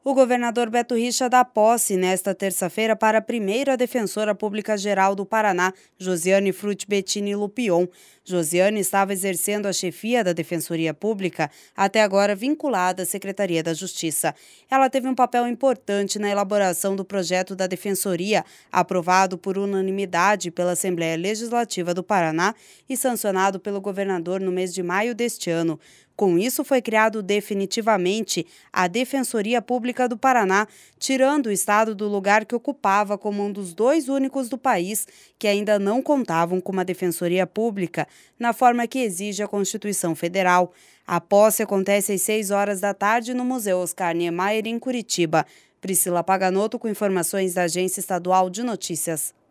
O governador Beto Richa dá posse nesta terça-feira para a primeira defensora pública geral do Paraná, Josiane Frutti Bettini Lupion. Josiane estava exercendo a chefia da Defensoria Pública, até agora vinculada à Secretaria da Justiça. Ela teve um papel importante na elaboração do projeto da Defensoria, aprovado por unanimidade pela Assembleia Legislativa do Paraná e sancionado pelo governador no mês de maio deste ano. Com isso, foi criado definitivamente a Defensoria Pública do Paraná, tirando o estado do lugar que ocupava como um dos dois únicos do país que ainda não contavam com uma Defensoria Pública, na forma que exige a Constituição Federal. A posse acontece às 6 horas da tarde no Museu Oscar Niemeyer, em Curitiba. Priscila Paganotto com informações da Agência Estadual de Notícias.